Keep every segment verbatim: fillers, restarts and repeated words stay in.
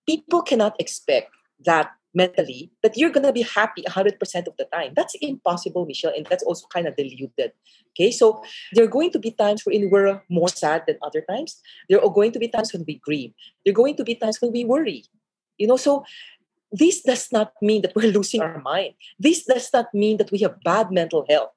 people cannot expect that mentally that you're going to be happy one hundred percent of the time. That's impossible, Michelle, and that's also kind of deluded. Okay, so there are going to be times wherein we're more sad than other times. There are going to be times when we grieve. There are going to be times when we worry. You know, so this does not mean that we're losing our mind. This does not mean that we have bad mental health.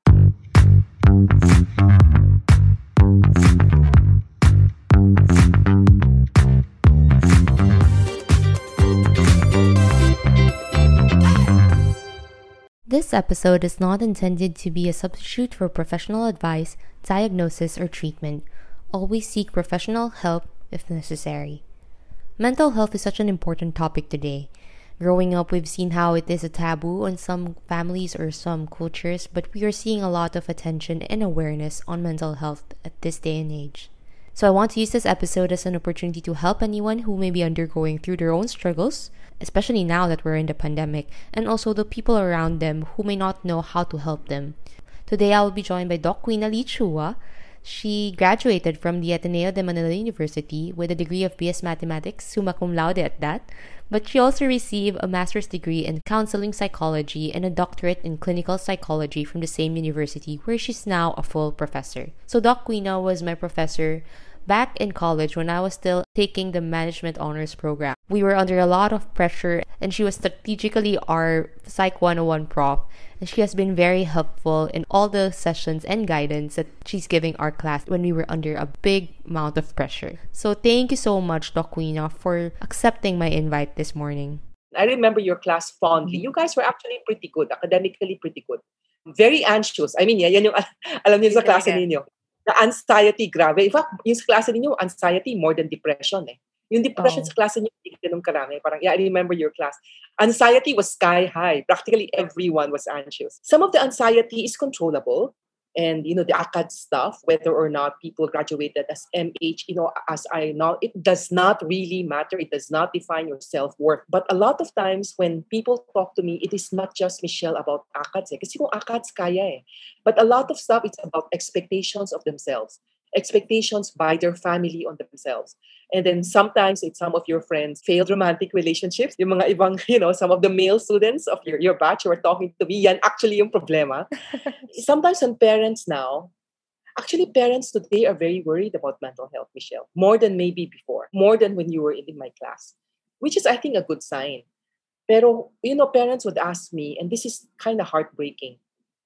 This episode is not intended to be a substitute for professional advice, diagnosis, or treatment. Always seek professional help if necessary. Mental health is such an important topic today. Growing up, we've seen how it is a taboo in some families or some cultures, but we are seeing a lot of attention and awareness on mental health at this day and age. So I want to use this episode as an opportunity to help anyone who may be undergoing through their own struggles, especially now that we're in the pandemic, and also the people around them who may not know how to help them. Today I will be joined by Doc Queena Lee Chua. She graduated from the Ateneo de Manila University with a degree of B S Mathematics, summa cum laude at that, but she also received a master's degree in counseling psychology and a doctorate in clinical psychology from the same university, where she's now a full professor. So Doc Queena was my professor back in college when I was still taking the management honors program. We were under a lot of pressure, and she was strategically our Psych one oh one prof, and she has been very helpful in all the sessions and guidance that she's giving our class when we were under a big amount of pressure. So thank you so much, Doc Queena, for accepting my invite this morning. I remember your class fondly. You guys were actually pretty good, academically pretty good. Very anxious. I mean, yan yung alam niyo sa klase ninyo. The anxiety, grabe. In fact, yung sa klase ninyo, anxiety more than depression eh. Yung depression Oh. sa klase ninyo, hindi ganun karami. Parang, yeah, I remember your class. Anxiety was sky high. Practically everyone was anxious. Some of the anxiety is controllable. And, you know, the A C A D stuff, whether or not people graduated as M H, you know, as I know, it does not really matter. It does not define your self-worth. But a lot of times when people talk to me, it is not just, Michelle, about A C A Ds. Eh. Kasi kung A C A Ds, kaya eh. But a lot of stuff, it's about expectations of themselves. Expectations by their family on themselves. And then sometimes it's some of your friends' failed romantic relationships. Yung mga ibang, you know, some of the male students of your, your batch who are talking to me, yan actually yung problema. Sometimes when parents now, actually parents today are very worried about mental health, Michelle, more than maybe before, more than when you were in, in my class, which is, I think, a good sign. Pero, you know, parents would ask me, and this is kind of heartbreaking,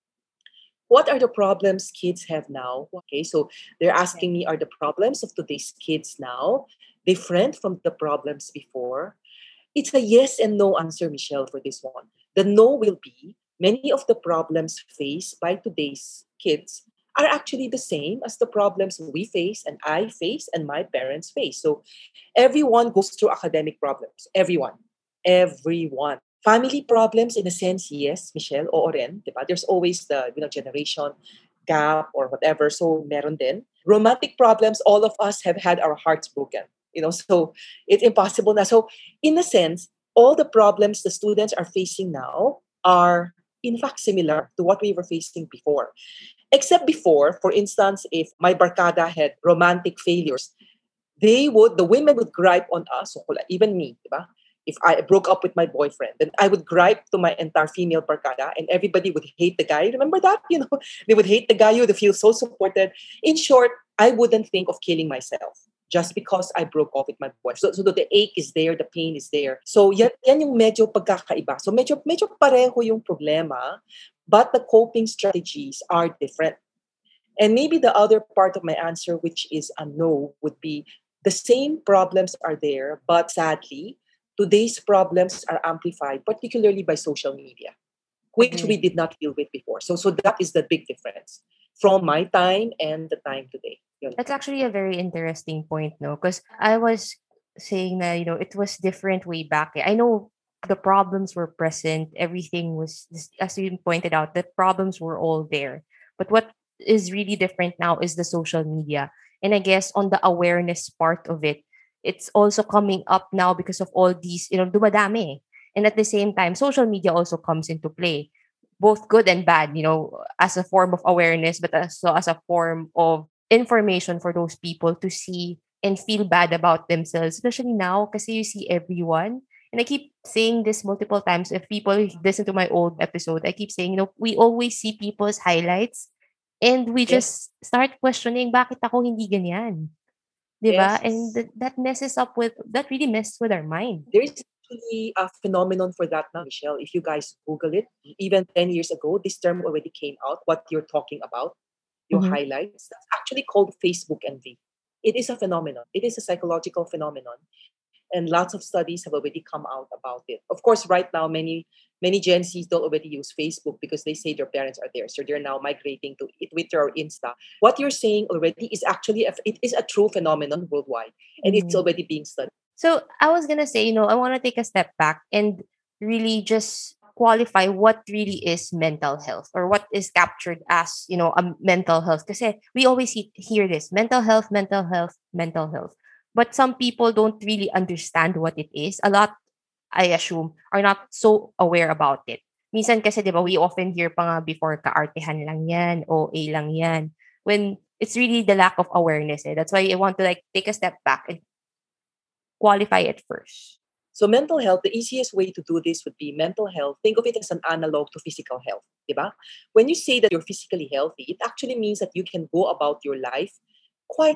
what are the problems kids have now? Okay, so they're asking me, are the problems of today's kids now different from the problems before? It's a yes and no answer, Michelle, for this one. The no will be many of the problems faced by today's kids are actually the same as the problems we face and I face and my parents face. So everyone goes through academic problems. Everyone. Everyone. Family problems, in a sense, yes, Michelle, oo rin, diba? There's always the, you know, generation gap or whatever, so meron din. Romantic problems, all of us have had our hearts broken, you know, so it's impossible na. So in a sense, all the problems the students are facing now are in fact similar to what we were facing before. Except before, for instance, if my barkada had romantic failures, they would, the women would gripe on us, so even me, diba? If I broke up with my boyfriend, then I would gripe to my entire female barkada and everybody would hate the guy. Remember that? You know, they would hate the guy. You would feel so supported. In short, I wouldn't think of killing myself just because I broke off with my boyfriend. So, so the ache is there, the pain is there. So yan, yan yung medyo pagkakaiba. So medyo, medyo pareho yung problema, but the coping strategies are different. And maybe the other part of my answer, which is a no, would be the same problems are there, but sadly, today's problems are amplified, particularly by social media, which we did not deal with before. So, so that is the big difference from my time and the time today. Yun. That's actually a very interesting point, no? Because I was saying that, you know, it was different way back. I know the problems were present. Everything was, as you pointed out, the problems were all there. But what is really different now is the social media. And I guess on the awareness part of it, it's also coming up now because of all these, you know, dumadami. And at the same time, social media also comes into play, both good and bad, you know, as a form of awareness, but also as a form of information for those people to see and feel bad about themselves, especially now because you see everyone. And I keep saying this multiple times. If people listen to my old episode, I keep saying, you know, we always see people's highlights and we Yes, just start questioning, bakit ako hindi ganyan? Diba? And yes. th- that messes up with, that really messes with our mind. There is actually a phenomenon for that now, Michelle. If you guys Google it, even ten years ago, this term already came out, what you're talking about, your Mm-hmm. highlights. That's actually called Facebook envy. It is a phenomenon. It is a psychological phenomenon. And lots of studies have already come out about it. Of course, right now, many many Gen Zs don't already use Facebook because they say their parents are there, so they're now migrating to Twitter or Insta. What you're saying already is actually a, it is a true phenomenon worldwide, and it's Mm-hmm. already being studied. So I was gonna say, you know, I want to take a step back and really just qualify what really is mental health or what is captured as, you know, a mental health. Because we always see, hear this mental health, mental health, mental health. But some people don't really understand what it is. A lot, I assume, are not so aware about it. Minsan kasi, di ba, we often hear pa nga before, kaartehan lang yan, O A lang yan. When it's really the lack of awareness. Eh. That's why I want to like take a step back and qualify it first. So mental health, the easiest way to do this would be mental health. Think of it as an analog to physical health. Diba? When you say that you're physically healthy, it actually means that you can go about your life quite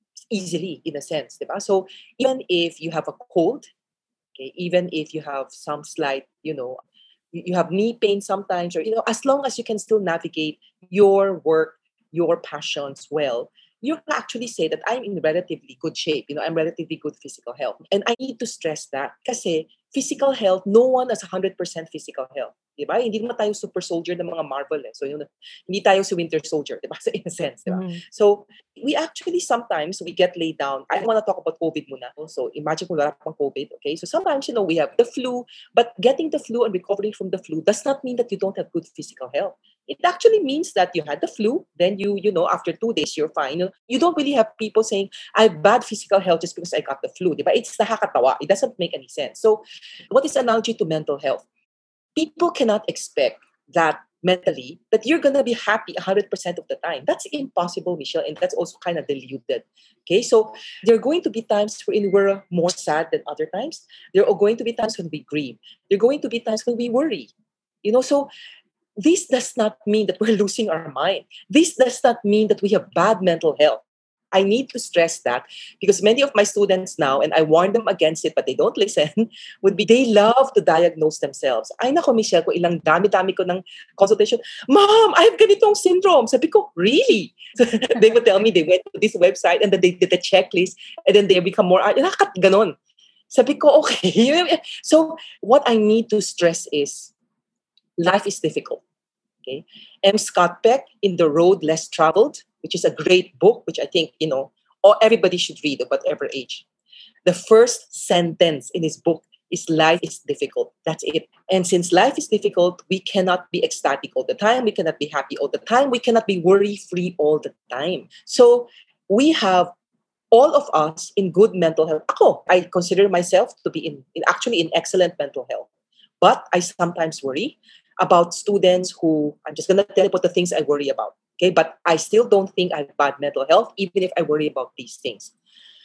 easily in a sense. Diba? So even if you have a cold, okay, even if you have some slight, you know, you you have knee pain sometimes, or, you know, as long as you can still navigate your work, your passions well, you can actually say that I'm in relatively good shape. You know, I'm relatively good physical health. And I need to stress that kasi physical health, no one has one hundred percent physical health. Diba? Hindi naman tayo super soldier ng mga Marvel. Eh. So, yun, hindi tayo si Winter Soldier. Diba? So, in a sense. Diba? Mhm. So, we actually sometimes, we get laid down. I want to talk about COVID muna. So, imagine kung wala pang COVID. Okay? So, sometimes, you know, we have the flu. But getting the flu and recovering from the flu does not mean that you don't have good physical health. It actually means that you had the flu, then you, you know, after two days, you're fine. You, know, you don't really have people saying, I have bad physical health just because I got the flu. Diba? It's nakakatawa. It doesn't make any sense. So, what is analogy to mental health? People cannot expect that mentally that you're going to be happy one hundred percent of the time. That's impossible, Michelle, and that's also kind of deluded. Okay, so there are going to be times when we're more sad than other times. There are going to be times when we grieve. There are going to be times when we worry. You know, so this does not mean that we're losing our mind. This does not mean that we have bad mental health. I need to stress that because many of my students now, and I warn them against it, but they don't listen, would be they love to diagnose themselves. Ay nako, Michelle, ko ilang dami-dami ko ng consultation. Mom, I have ganitong syndrome. Sabi ko, really? So they would tell me they went to this website and then they did the checklist and then they become more, nakat ganon. Sabi ko, okay. So what I need to stress is life is difficult. Okay. M. Scott Peck in The Road Less Traveled, which is a great book, which I think, you know, or everybody should read at whatever age. The first sentence in his book is life is difficult. That's it. And since life is difficult, we cannot be ecstatic all the time. We cannot be happy all the time. We cannot be worry-free all the time. So we have all of us in good mental health. Ako, I consider myself to be in, in actually in excellent mental health. But I sometimes worry about students who, I'm just going to tell you about the things I worry about. Okay, but I still don't think I have bad mental health, even if I worry about these things.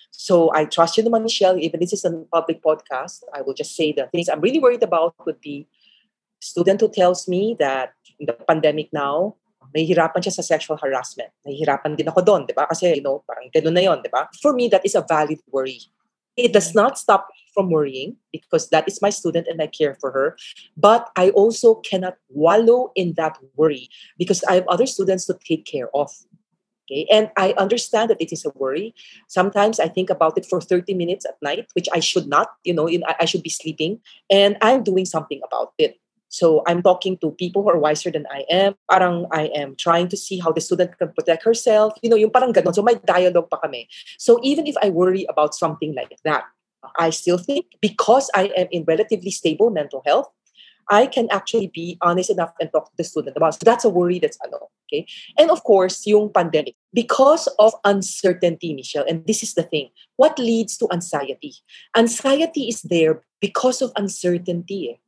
So I trust you, Michelle. Even this is a public podcast, I will just say the things I'm really worried about would be student who tells me that in the pandemic now, nahihirapan siya sa sexual harassment. Nahihirapan din ako doon, di ba? Kasi, you know, parang ganun na yun, di ba? For me, that is a valid worry. It does not stop me from worrying because that is my student and I care for her. But I also cannot wallow in that worry because I have other students to take care of. Okay? And I understand that it is a worry. Sometimes I think about it for thirty minutes at night, which I should not, you know, I should be sleeping. And I'm doing something about it. So I'm talking to people who are wiser than I am. Parang I am trying to see how the student can protect herself. You know, yung parang ganon. So may dialogue pa kami. So even if I worry about something like that, I still think because I am in relatively stable mental health, I can actually be honest enough and talk to the student about. So that's a worry that's ano, okay? And of course, yung pandemic. Because of uncertainty, Michelle, and this is the thing, what leads to anxiety? Anxiety is there because of uncertainty. Eh.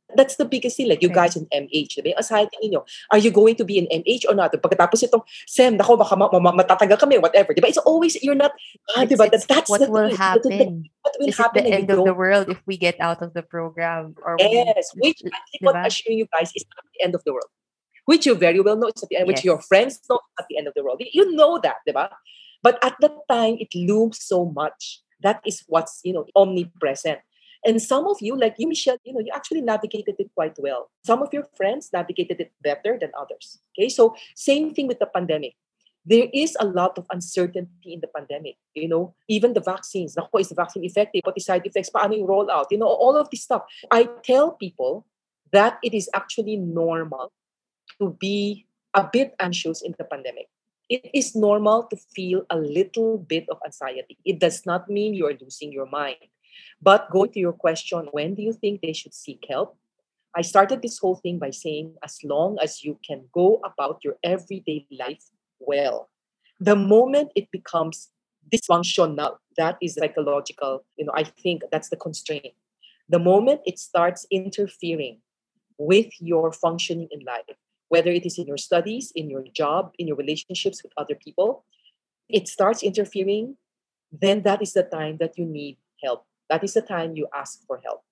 That's the biggest thing. Like you Okay. guys in M H, diba? Yung anxiety ninyo, are you going to be in M H or not? Pagkatapos itong, Sem, nako, baka ma- ma- matatagal kami, whatever. Diba? It's always, you're not, ah, It's diba? That, it's that's what the will thing. That- that- that- happen. What will Is it happen the and you end of the don't. world if we get out of the program or we, Yes, which I think what diba? assure you guys is not the end of the world. Which you very well know it's at the end, which your Yes. friends know it's at the end of the world. You know that, diba? But at that time, it looms so much. That is what's, you know, omnipresent. And some of you, like you, Michelle, you know, you actually navigated it quite well. Some of your friends navigated it better than others. Okay, so same thing with the pandemic. There is a lot of uncertainty in the pandemic. You know, even the vaccines. Nako, is the vaccine effective? What is side effects? Paano yung rollout? You know, all of this stuff. I tell people that it is actually normal to be a bit anxious in the pandemic. It is normal to feel a little bit of anxiety. It does not mean you are losing your mind. But going to your question, when do you think they should seek help? I started this whole thing by saying, as long as you can go about your everyday life well, the moment it becomes dysfunctional, that is psychological, you know, I think that's the constraint. The moment it starts interfering with your functioning in life, whether it is in your studies, in your job, in your relationships with other people, it starts interfering, then that is the time that you need help. That is the time you ask for help.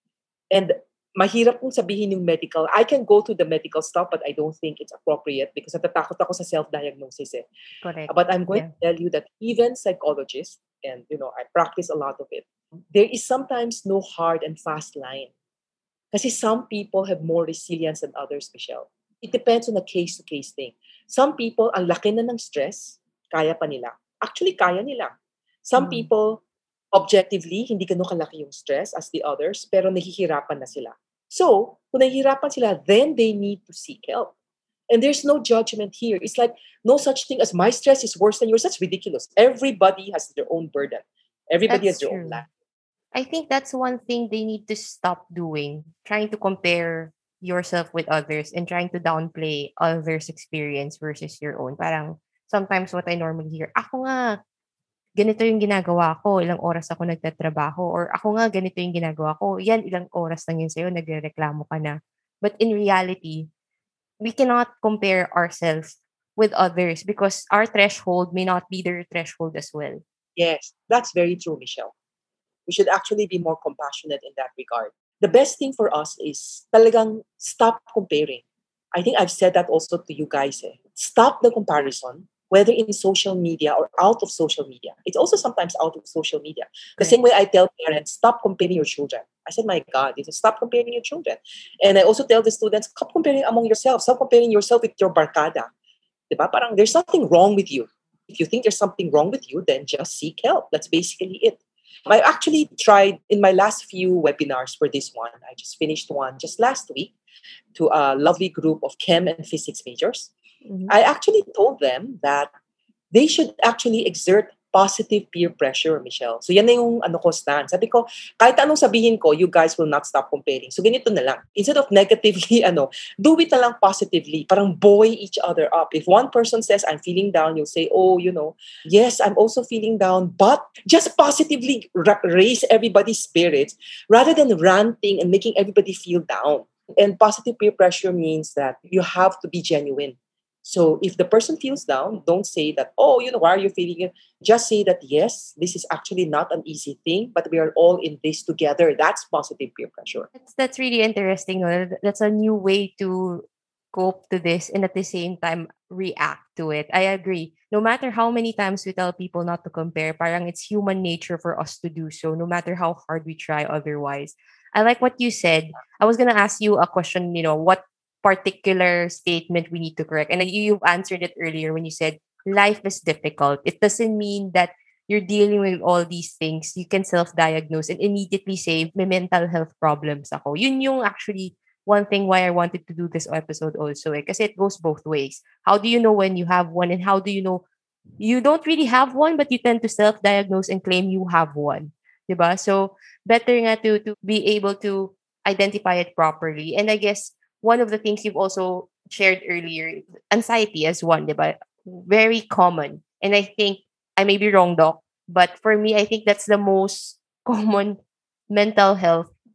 And mahirap kung sabihin yung medical. I can go to the medical stuff, but I don't think it's appropriate because natatakot ako sa self-diagnosis eh. Correct. But I'm going Yeah. to tell you that even psychologists, and you know, I practice a lot of it, there is sometimes no hard and fast line. Kasi some people have more resilience than others, Michelle. It depends on a case-to-case thing. Some people, ang laki na ng stress, kaya pa nila. Actually, kaya nila. Some Mm. people, objectively, hindi ganun kalaki yung stress as the others, pero nahihirapan na sila. So, kung nahihirapan sila, then they need to seek help. And there's no judgment here. It's like no such thing as my stress is worse than yours. That's ridiculous. Everybody has their own burden. Everybody That's has their own true. life. I think that's one thing they need to stop doing, trying to compare yourself with others and trying to downplay others' experience versus your own. Parang sometimes what I normally hear, ako nga, ganito yung ginagawa ko, ilang oras ako nagtatrabaho, or ako nga, ganito yung ginagawa ko, yan, ilang oras lang yun sa'yo, nagre-reklamo ka na. But in reality, we cannot compare ourselves with others because our threshold may not be their threshold as well. Yes, that's very true, Michelle. We should actually be more compassionate in that regard. The best thing for us is talagang stop comparing. I think I've said that also to you guys. Eh. Stop the comparison, whether in social media or out of social media. It's also sometimes out of social media. The same way I tell parents, stop comparing your children. I said, my God, you stop comparing your children. And I also tell the students, stop comparing among yourself. Stop comparing yourself with your barkada. Diba? Parang there's something wrong with you. If you think there's something wrong with you, then just seek help. That's basically it. I actually tried in my last few webinars for this one. I just finished one just last week to a lovely group of chem and physics majors. Mhm. I actually told them that they should actually exert positive peer pressure, Michelle. So yan na yung ano ko stand. Sabi ko, kahit anong sabihin ko, you guys will not stop comparing. So ganito na lang. Instead of negatively, ano, do it na lang positively. Parang buoy each other up. If one person says, I'm feeling down, you'll say, oh, you know, yes, I'm also feeling down. But just positively ra- raise everybody's spirits rather than ranting and making everybody feel down. And positive peer pressure means that you have to be genuine. So if the person feels down, don't say that, oh, you know, why are you feeling it? Just say that, yes, this is actually not an easy thing, but we are all in this together. That's positive peer pressure. That's, that's really interesting. No? That- That's a new way to cope to this and at the same time react to it. I agree. No matter how many times we tell people not to compare, parang it's human nature for us to do so, no matter how hard we try otherwise. I like what you said. I was gonna ask you a question, you know, what particular statement we need to correct. And you, you've answered it earlier when you said life is difficult. It doesn't mean that you're dealing with all these things. You can self-diagnose and immediately say, may mental health problems ako. Yun yung actually one thing why I wanted to do this episode also. Eh, kasi it goes both ways. How do you know when you have one? And how do you know you don't really have one, but you tend to self-diagnose and claim you have one? Diba? So, better nga to, to be able to identify it properly. And I guess one of the things you've also shared earlier, anxiety as one, diba? Very common. And I think, I may be wrong, Doc, but for me, I think that's the most common mental health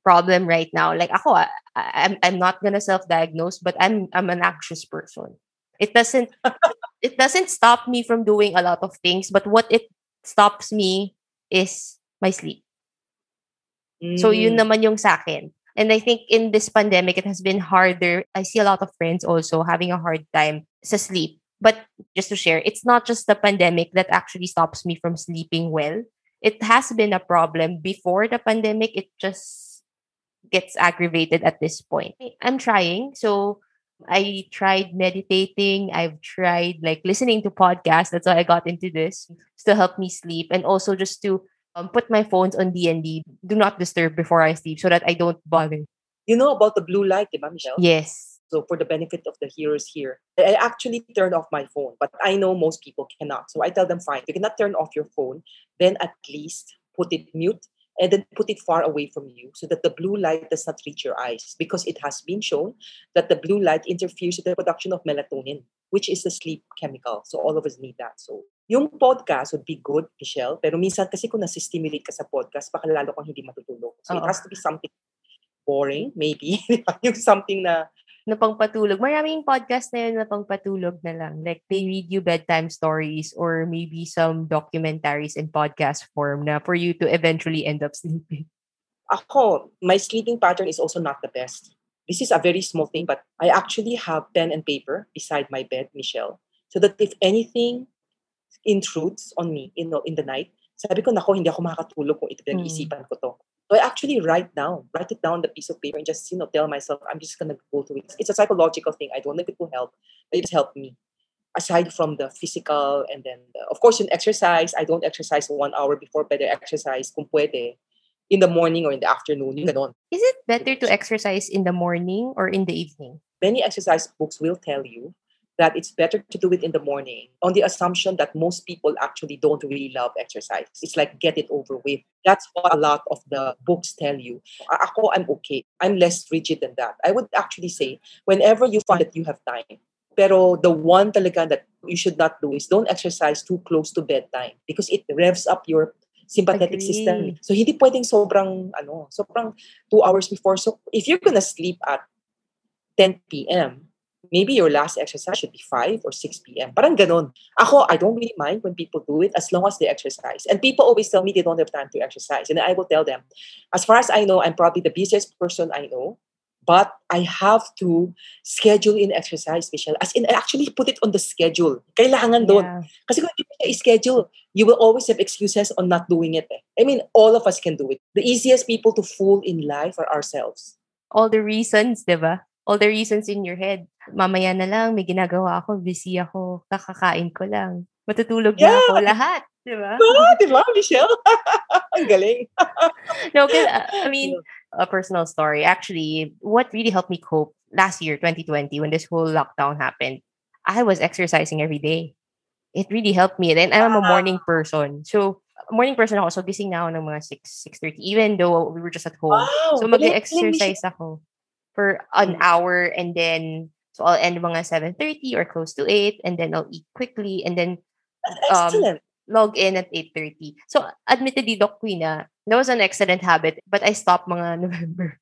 problem right now. Like ako, I, I'm I'm not gonna self-diagnose, but I'm I'm an anxious person. It doesn't it doesn't stop me from doing a lot of things, but what it stops me is my sleep. So yun Mm. naman yung sa akin. And I think in this pandemic, it has been harder. I see a lot of friends also having a hard time sa sleep. But just to share, it's not just the pandemic that actually stops me from sleeping well. It has been a problem before the pandemic. It just gets aggravated at this point. I'm trying. So I tried meditating. I've tried like listening to podcasts. That's why I got into this to help me sleep, and also just to um, put my phones on D and D, do not disturb before I sleep, so that I don't bother. You know about the blue light, diba, Michelle? Yes. So for the benefit of the hearers here, I actually turned off my phone, but I know most people cannot. So I tell them, fine, you cannot turn off your phone, then at least put it mute and then put it far away from you so that the blue light does not reach your eyes, because it has been shown that the blue light interferes with the production of melatonin, which is the sleep chemical. So all of us need that. So yung podcast would be good, Michelle, pero minsan kasi kung nasi-stimulate ka sa podcast, baka lalo kang hindi matutulog. So it Oo. has to be something boring, maybe. Yung something na Na pangpatulog. Maraming podcast na yun na pangpatulog na lang. Like, they read you bedtime stories or maybe some documentaries in podcast form na for you to eventually end up sleeping. ako, my sleeping pattern is also not the best. This is a very small thing, but I actually have pen and paper beside my bed, Michelle, so that if anything intrudes on me, you know, in the night, sabi ko, nako, hindi ako makakatulog kung ito pinag-iisipan ko to. So I actually write down, write it down on the piece of paper and just, you know, tell myself, I'm just going to go through it. It's a psychological thing. I don't know if it will help, but it's helped me. Aside from the physical and then, the, of course, in exercise, I don't exercise one hour before bed. I exercise, kung pwede, in the morning or in the afternoon. Yung ganon. Is it better to exercise in the morning or in the evening? Many exercise books will tell you that it's better to do it in the morning on the assumption that most people actually don't really love exercise. It's like, get it over with. That's what a lot of the books tell you. A- Ako, I'm okay. I'm less rigid than that. I would actually say, whenever you find that you have time, pero the one talaga that you should not do is don't exercise too close to bedtime because it revs up your sympathetic Agree. system. So hindi pwedeng sobrang, ano, sobrang two hours before. So if you're gonna sleep at ten p.m., maybe your last exercise should be five or six p.m. Parang ganon. Ako, I don't really mind when people do it as long as they exercise. And people always tell me they don't have time to exercise. And I will tell them, as far as I know, I'm probably the busiest person I know. But I have to schedule in exercise, Michelle. As in, I actually put it on the schedule. Kailangan doon. Yeah. Kasi kung hindi mo siya i-schedule, you will always have excuses on not doing it. Eh. I mean, all of us can do it. The easiest people to fool in life are ourselves. All the reasons, di ba? All the reasons in your head. Mamaya na lang, may ginagawa ako, busy ako, kakakain ko lang. Matutulog na Yeah. ako, lahat. Di ba? No, di ba, Michelle? Ang galing. No, because, uh, I mean, a personal story. Actually, what really helped me cope last year, twenty twenty, when this whole lockdown happened, I was exercising every day. It really helped me. Then I'm a morning person. So, morning person ako. So, gising na ako ng mga six, six thirty, even though we were just at home. Wow. So, galing, galing, mag-exercise ako for an Mm. hour, and then, so I'll end mga seven thirty or close to eight, and then I'll eat quickly, and then That's um, excellent. log in at eight thirty. So, admittedly, Doc Queen, ah, that was an excellent habit, but I stopped mga November.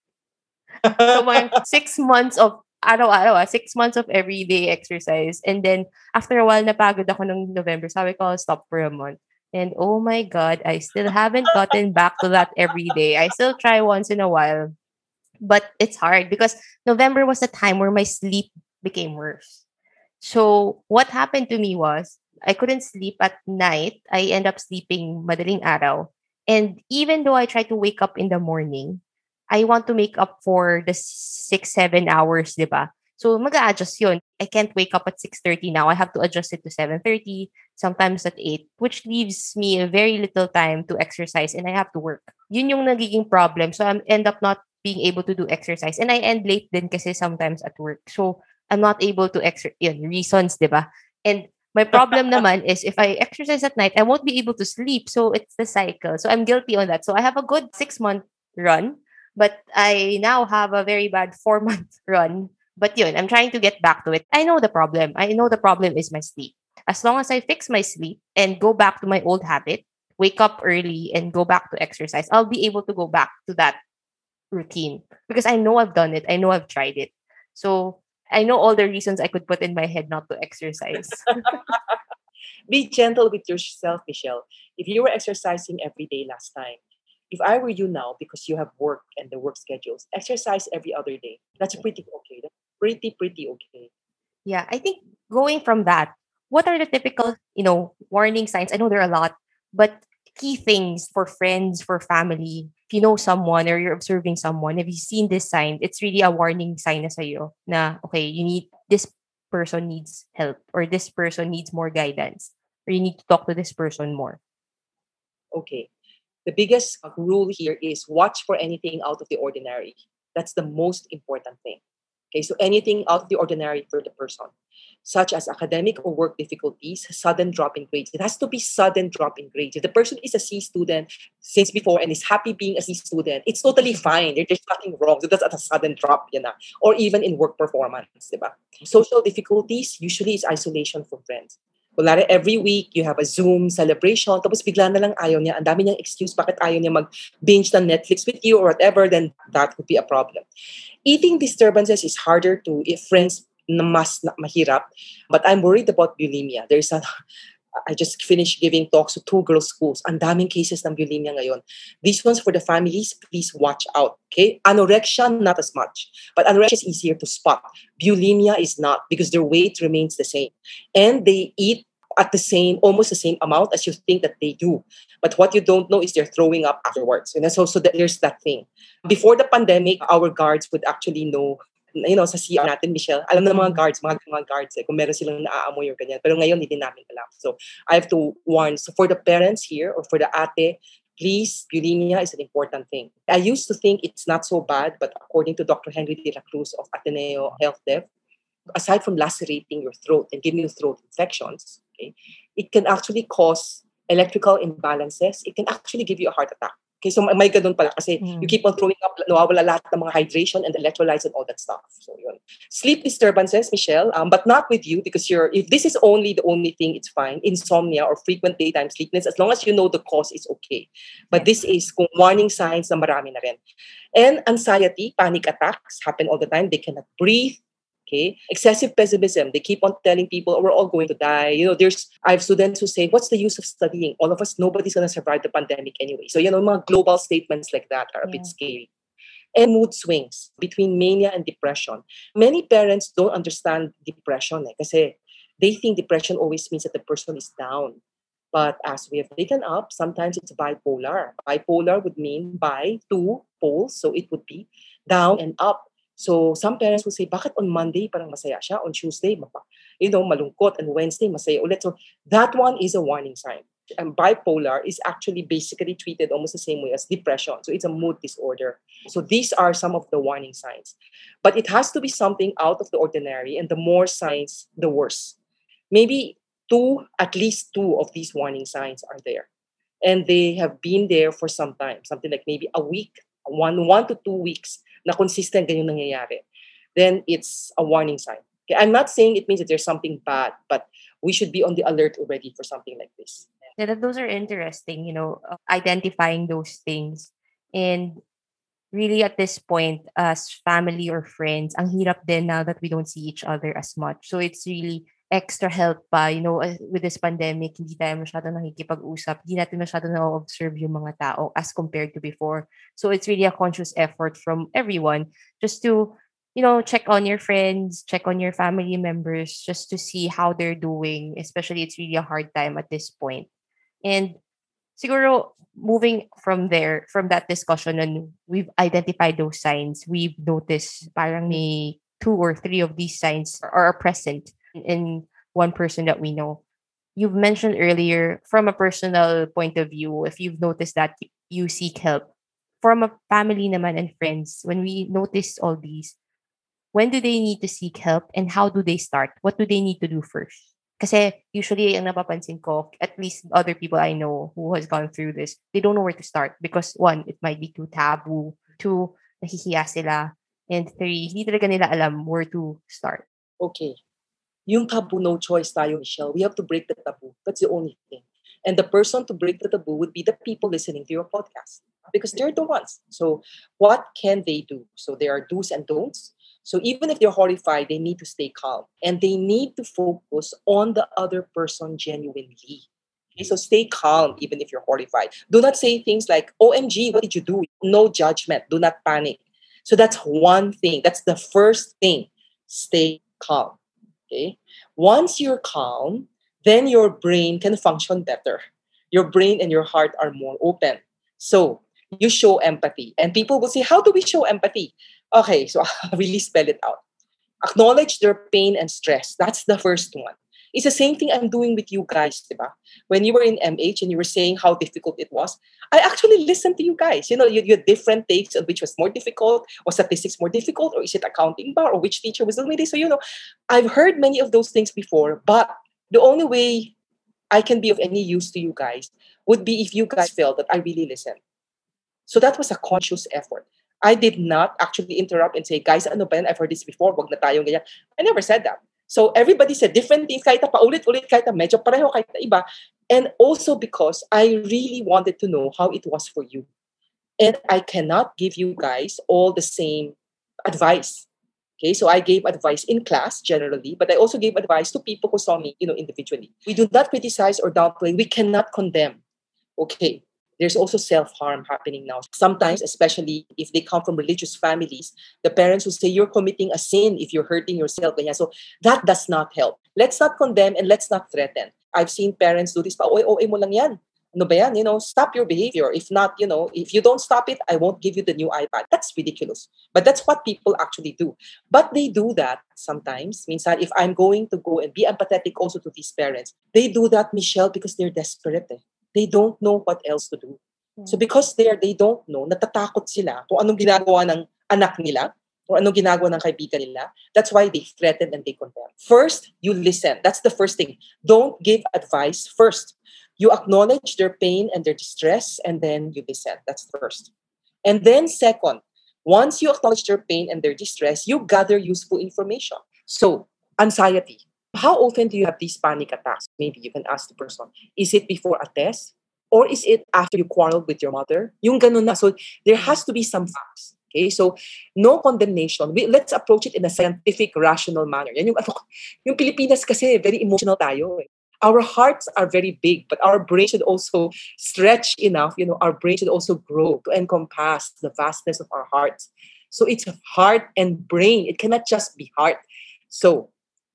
So, mga six months of araw-araw, ah, six months of everyday exercise. And then, after a while, napagod ako ng November. Sabi ko, I'll stop for a month. And oh my God, I still haven't gotten back to that every day. I still try once in a while. But it's hard because November was the time where my sleep became worse. So, what happened to me was, I couldn't sleep at night. I end up sleeping madaling araw. And even though I try to wake up in the morning, I want to make up for the six, seven hours, di ba? So, mag-a-adjust yun. I can't wake up at six thirty now. I have to adjust it to seven thirty, sometimes at eight, which leaves me a very little time to exercise and I have to work. Yun yung nagiging problem. So, I end up not being able to do exercise. And I end late din kasi sometimes at work. So, I'm not able to exercise. Yun, reasons, di ba? And my problem naman is if I exercise at night, I won't be able to sleep. So it's the cycle. So I'm guilty on that. So I have a good six month run, but I now have a very bad four month run. But yun, I'm trying to get back to it. I know the problem. I know the problem is my sleep. As long as I fix my sleep and go back to my old habit, wake up early and go back to exercise, I'll be able to go back to that routine because I know I've done it. I know I've tried it. So I know all the reasons I could put in my head not to exercise. Be gentle with yourself, Michelle. If you were exercising every day last time, if I were you now, because you have work and the work schedules, exercise every other day. That's pretty okay. That's pretty, pretty okay. Yeah, I think going from that, what are the typical, you know, warning signs? I know there are a lot, but key things for friends, for family. If you know someone or you're observing someone, if you've seen this sign, it's really a warning sign na sa'yo na, okay, you need, this person needs help or this person needs more guidance or you need to talk to this person more. Okay. The biggest uh, rule here is watch for anything out of the ordinary. That's the most important thing. Okay, so anything out of the ordinary for the person, such as academic or work difficulties, sudden drop in grades. It has to be sudden drop in grades. If the person is a C student since before and is happy being a C student, it's totally fine. There- There's nothing wrong. So that's at a sudden drop, you know, or even in work performance, diba? Social difficulties usually is isolation from friends. Kunwari, every week, you have a Zoom celebration, tapos bigla na lang ayaw niya, ang dami niyang excuse bakit ayaw niya mag-binge ng Netflix with you or whatever, then that would be a problem. Eating disturbances is harder to if friends na mas na, mahirap, but I'm worried about bulimia. There's a, I just finished giving talks to two girls' schools. Ang daming cases ng bulimia ngayon. These ones for the families, please watch out. Okay? Anorexia, not as much. But anorexia is easier to spot. Bulimia is not because their weight remains the same. And they eat at the same, almost the same amount as you think that they do. But what you don't know is they're throwing up afterwards. And so, so that there's that thing. Before the pandemic, our guards would actually know, you know, sa C R natin, Michelle, alam ng mga guards, mga, mga guards eh, kung meron silang naaamoy or ganyan. Pero ngayon, hindi namin alam. So, I have to warn. So, for the parents here or for the ate, please, bulimia is an important thing. I used to think it's not so bad, but according to Doctor Henry de la Cruz of Ateneo Health Dev, aside from lacerating your throat and giving you throat infections, okay, it can actually cause electrical imbalances. It can actually give you a heart attack. Okay, so may ganun pala kasi Mm. you keep on throwing up, nawawala lahat ng mga hydration and electrolytes and all that stuff. So yun. Sleep disturbances, Michelle, um, but not with you because you're, if this is only the only thing, it's fine. Insomnia or frequent daytime sleepiness, as long as you know the cause, is okay. But this is kung warning signs na marami na rin. And anxiety, panic attacks happen all the time. They cannot breathe. Okay, excessive pessimism. They keep on telling people, oh, we're all going to die. You know, there's, I have students who say, what's the use of studying? All of us, nobody's going to survive the pandemic anyway. So, you know, mga global statements like that are a Yeah. bit scary. And mood swings between mania and depression. Many parents don't understand depression eh, kasi they think depression always means that the person is down. But as we have taken up, sometimes it's bipolar. Bipolar would mean bi, two poles. So it would be down and up. So some parents will say, bakit on Monday parang masaya siya? On Tuesday, mapa, you know, malungkot. And Wednesday, masaya ulit. So that one is a warning sign. And bipolar is actually basically treated almost the same way as depression. So it's a mood disorder. So these are some of the warning signs. But it has to be something out of the ordinary. And the more signs, the worse. Maybe two, at least two of these warning signs are there. And they have been there for some time, something like maybe a week, one, one to two weeks na consistent ganyan nangyayari. Then it's a warning sign. Okay, I'm not saying it means that there's something bad, but we should be on the alert already for something like this. Yeah, that those are interesting, you know, uh, identifying those things. And really at this point, as family or friends, ang hirap din now that we don't see each other as much. So it's really extra help pa, you know, uh, with this pandemic, hindi tayo masyado nakikipag-usap, hindi natin masyado na-observe yung mga tao as compared to before. So it's really a conscious effort from everyone just to, you know, check on your friends, check on your family members, just to see how they're doing. Especially, it's really a hard time at this point. And siguro, moving from there, from that discussion, and we've identified those signs, we've noticed parang may two or three of these signs are, are present in one person that we know. You've mentioned earlier, from a personal point of view, if you've noticed that you seek help. From a family naman and friends, when we notice all these, when do they need to seek help and how do they start? What do they need to do first? Kasi usually, ang napapansin ko, at least other people I know who has gone through this, they don't know where to start because one, it might be too taboo. Two, nahihiya sila. And three, hindi talaga nila alam where to start. Okay. Yung taboo, no choice tayo, Michelle. We have to break the taboo. That's the only thing. And the person to break the taboo would be the people listening to your podcast. because they're the ones. So what can they do? So there are do's and don'ts. So even if they're horrified, they need to stay calm and they need to focus on the other person genuinely. Okay, so stay calm even if you're horrified. Do not say things like, O M G, what did you do? No judgment. Do not panic. So that's one thing. That's the first thing. Stay calm. Okay. Once you're calm, then your brain can function better. Your brain and your heart are more open. So you show empathy. And people will say, how do we show empathy? Okay, so I'll really spell it out. Acknowledge their pain and stress. That's the first one. It's the same thing I'm doing with you guys, diba? When you were in M H and you were saying how difficult it was, I actually listened to you guys. You know, you, you had different takes on which was more difficult. Was statistics more difficult? Or is it accounting bar? Or which teacher was doing this? So, you know, I've heard many of those things before, but the only way I can be of any use to you guys would be if you guys felt that I really listened. So that was a conscious effort. I did not actually interrupt and say, guys, ano ba yan? I've heard this before. Wag na tayong ganyan. I never said that. So everybody said different things, kahit na paulit-ulit, kahit na medyo pareho, kahit na iba. And also because I really wanted to know how it was for you. And I cannot give you guys all the same advice. Okay, so I gave advice in class generally, but I also gave advice to people who saw me, you know, individually. We do not criticize or downplay. We cannot condemn. Okay, there's also self-harm happening now. Sometimes, especially if they come from religious families, the parents will say, you're committing a sin if you're hurting yourself. So that does not help. Let's not condemn and let's not threaten. I've seen parents do this, pa, oy, oy, mo lang yan. Ano ba yan? You know, stop your behavior. If not, you know, if you don't stop it, I won't give you the new iPad. That's ridiculous. But that's what people actually do. But they do that sometimes. Means that if I'm going to go and be empathetic also to these parents, they do that, Michelle, because they're desperate. Eh. They don't know what else to do. So because they're, they don't know, natatakot sila kung anong ginagawa ng anak nila or anong ginagawa ng kaibigan nila. That's why they threaten and they condemn. First, you listen. That's the first thing. Don't give advice first. You acknowledge their pain and their distress, and then you listen. That's first. And then second, once you acknowledge their pain and their distress, you gather useful information. So, anxiety. How often do you have these panic attacks? Maybe you can ask the person, is it before a test? Or is it after you quarreled with your mother? Yung ganun na. So, there has to be some facts. Okay, so no condemnation. We, let's approach it in a scientific, rational manner. Yan yung, yung Pilipinas kasi, very emotional tayo. Eh. Our hearts are very big, but our brain should also stretch enough. You know, our brain should also grow to encompass the vastness of our hearts. So it's heart and brain. It cannot just be heart. So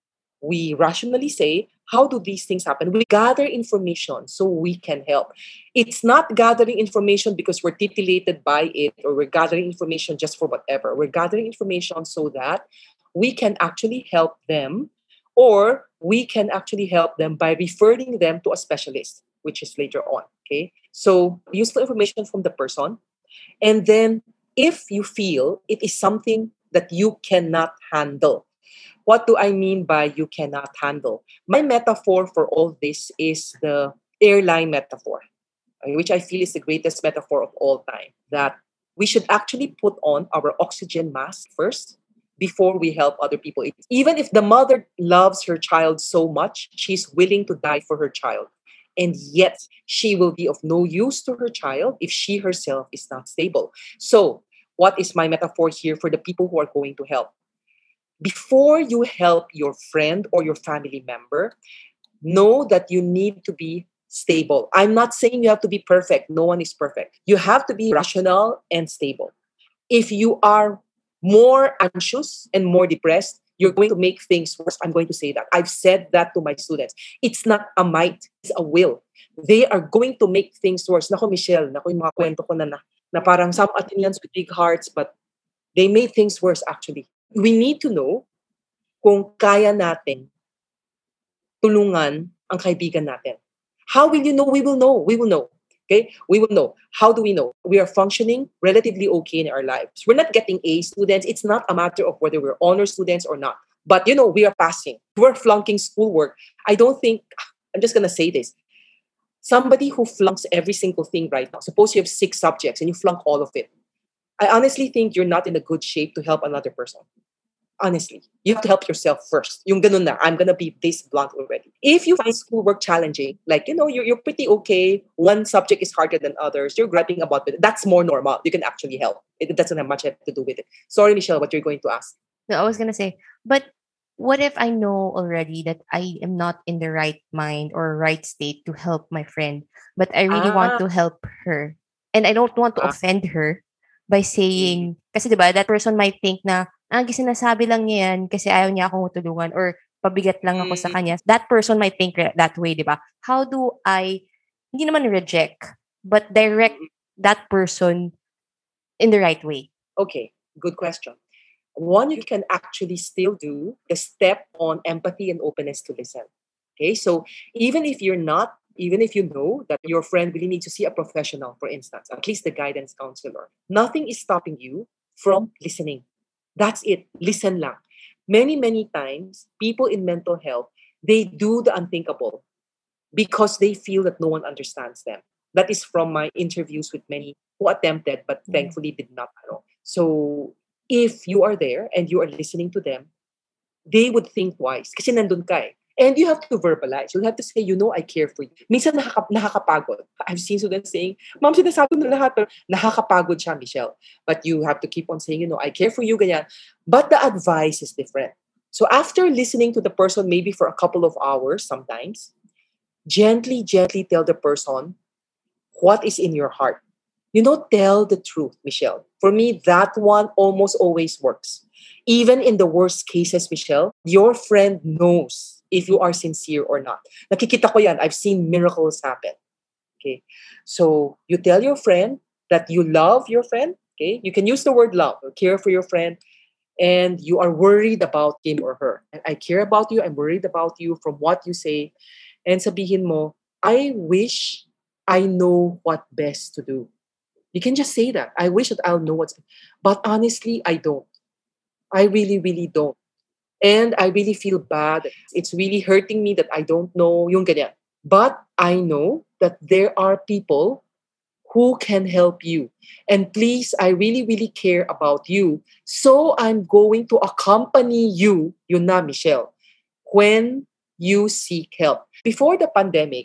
we rationally say, how do these things happen? We gather information so we can help. It's not gathering information because we're titillated by it or we're gathering information just for whatever. We're gathering information so that we can actually help them, or we can actually help them by referring them to a specialist, which is later on. Okay, so useful information from the person. And then if you feel it is something that you cannot handle, what do I mean by you cannot handle? My metaphor for all this is the airline metaphor, which I feel is the greatest metaphor of all time. That we should actually put on our oxygen mask first before we help other people. Even if the mother loves her child so much, she's willing to die for her child. And yet, she will be of no use to her child if she herself is not stable. So, what is my metaphor here for the people who are going to help? Before you help your friend or your family member, know that you need to be stable. I'm not saying you have to be perfect. No one is perfect. You have to be rational and stable. If you are more anxious and more depressed, you're going to make things worse. I'm going to say that. I've said that to my students. It's not a might, it's a will. They are going to make things worse. Nako, Michelle, nako yung mga kwento ko na, na, na parang some Athenians with big hearts, but they made things worse actually. We need to know kung kaya natin tulungan ang kaibigan natin. How will you know? We will know. We will know. Okay? We will know. How do we know? We are functioning relatively okay in our lives. We're not getting A students. It's not a matter of whether we're honor students or not. But, you know, we are passing. We're flunking schoolwork. I don't think, I'm just going to say this. Somebody who flunks every single thing right now, suppose you have six subjects and you flunk all of it. I honestly think you're not in a good shape to help another person. Honestly, you have to help yourself first. Yung ganun na, I'm gonna be this blunt already. If you find schoolwork challenging, like, you know, you're, you're pretty okay, one subject is harder than others, you're griping about it, that's more normal. You can actually help. It doesn't have much to do with it. Sorry, Michelle, what you're going to ask. No, I was gonna say, but what if I know already that I am not in the right mind or right state to help my friend, but I really want Ah, to help her, and I don't want to ah, offend her by mm, saying, kasi diba, that person might think na, ah, sinasabi lang niya yan kasi ayaw niya akong tulungan or pabigat lang ako sa mm, kanya. That person might think re- that way, diba? How do I, hindi naman reject, but direct mm. that person in the right way? Okay, good question. One, you can actually still do the step on empathy and openness to listen. Okay, so even if you're not, even if you know that your friend really needs to see a professional, for instance, at least the guidance counselor, nothing is stopping you from listening. That's it. Listen lang. Many, many times, people in mental health, they do the unthinkable because they feel that no one understands them. That is from my interviews with many who attempted but Yeah. thankfully did not. Ano. So if you are there and you are listening to them, they would think twice kasi nandun ka eh. And you have to verbalize. You'll have to say, you know, I care for you. Minsan nakaka- nakakapagod. I've seen students saying, Ma'am, sinasabi mo na lahat, pero nakakapagod siya, Michelle. But you have to keep on saying, you know, I care for you, ganyan. But the advice is different. So after listening to the person maybe for a couple of hours sometimes, gently, gently tell the person what is in your heart. You know, tell the truth, Michelle. For me, that one almost always works. Even in the worst cases, Michelle, your friend knows if you are sincere or not. Nakikita ko yan. I've seen miracles happen. Okay. So you tell your friend that you love your friend. Okay. You can use the word love or care for your friend. And you are worried about him or her. And I care about you. I'm worried about you from what you say. And sabihin mo, I wish I know what best to do. You can just say that. I wish that I'll know what's. But honestly, I don't. I really, really don't. And I really feel bad. It's really hurting me that I don't know yung ganyan. But I know that there are people who can help you. And please, I really, really care about you. So I'm going to accompany you, yun na, Michelle, when you seek help. Before the pandemic,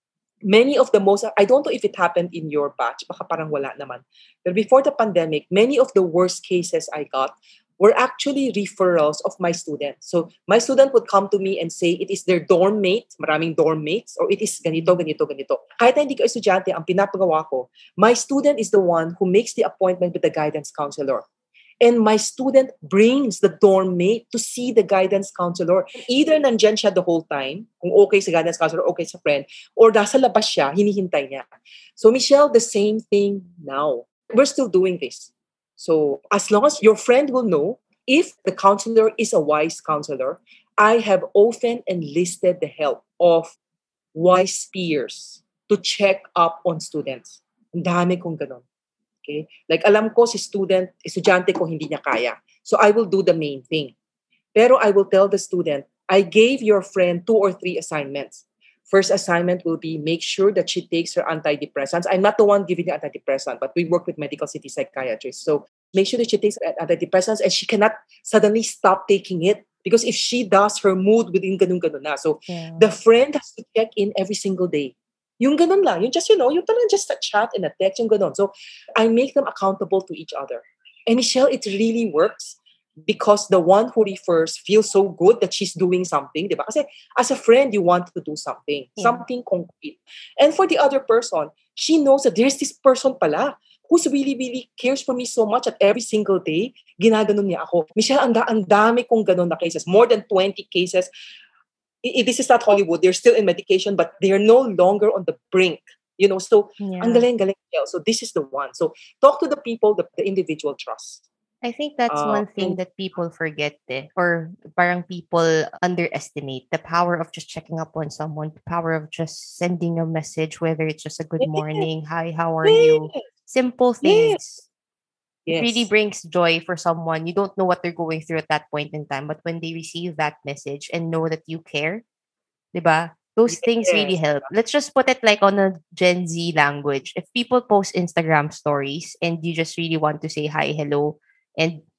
many of the most, I don't know if it happened in your batch, baka parang wala naman. But before the pandemic, many of the worst cases I got were actually referrals of my students. So my student would come to me and say it is their dorm mate, maraming dorm mates, or it is ganito, ganito, ganito. Kahit na hindi ko estudyante, ang pinapagawa ko, my student is the one who makes the appointment with the guidance counselor. And my student brings the dorm mate to see the guidance counselor. Either nandyan siya the whole time, kung okay sa guidance counselor, okay sa friend, or nasa labas siya, hinihintay niya. So Michelle, the same thing now. We're still doing this. So as long as your friend will know, if the counselor is a wise counselor, I have often enlisted the help of wise peers to check up on students. Ang dami kong ganun. Okay? Like alam ko si student, estudyante ko hindi niya kaya. So I will do the main thing. Pero I will tell the student, I gave your friend two or three assignments. First assignment will be make sure that she takes her antidepressants. I'm not the one giving the antidepressant, but we work with medical city psychiatrists. So make sure that she takes her antidepressants and she cannot suddenly stop taking it. Because if she does, her mood within ganun ganun na. So Yeah. the friend has to check in every single day. Yung ganun lang. Yung just, you know, yung talagang just a chat and a text, yung ganun. So I make them accountable to each other. And Michelle, it really works because the one who refers feels so good that she's doing something, di ba? Kasi as a friend, you want to do something, Yeah. something concrete. And for the other person, she knows that there's this person pala who's really, really cares for me so much at every single day, ginaganon niya ako. Michelle, ang, da- ang dami kong ganon na cases. More than twenty cases. I- I- this is not Hollywood. They're still in medication, but they are no longer on the brink. You know, so ang Yeah. galing, galing. Michelle. So this is the one. So talk to the people, the, the individual trust. I think that's Uh, one thing and that people forget eh, or parang people underestimate the power of just checking up on someone, the power of just sending a message, whether it's just a good yes, morning, hi, how are you? yes, Simple yes, things. It really yes. brings joy for someone. You don't know what they're going through at that point in time, but when they receive that message and know that you care, diba? Those things really Yes. help. Let's just put it like on a Gen Z language. If people post Instagram stories and you just really want to say hi, hello, and